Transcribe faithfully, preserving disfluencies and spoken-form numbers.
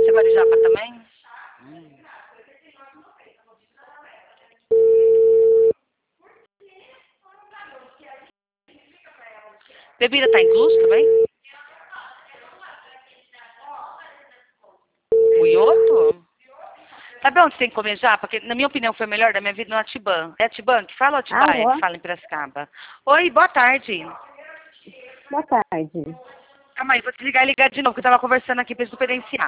Você vai de japa também? Hum. Bebida tá incluso também? O ioto? Sabe onde você tem que comer japa? Porque, na minha opinião, foi o melhor da minha vida no Atiban. É Atiban que fala ou Atibaia Alô? que fala em Piracicaba? Oi, boa tarde. Boa tarde. Calma aí, vou desligar e ligar de novo, que eu tava conversando aqui pra eles diferenciar.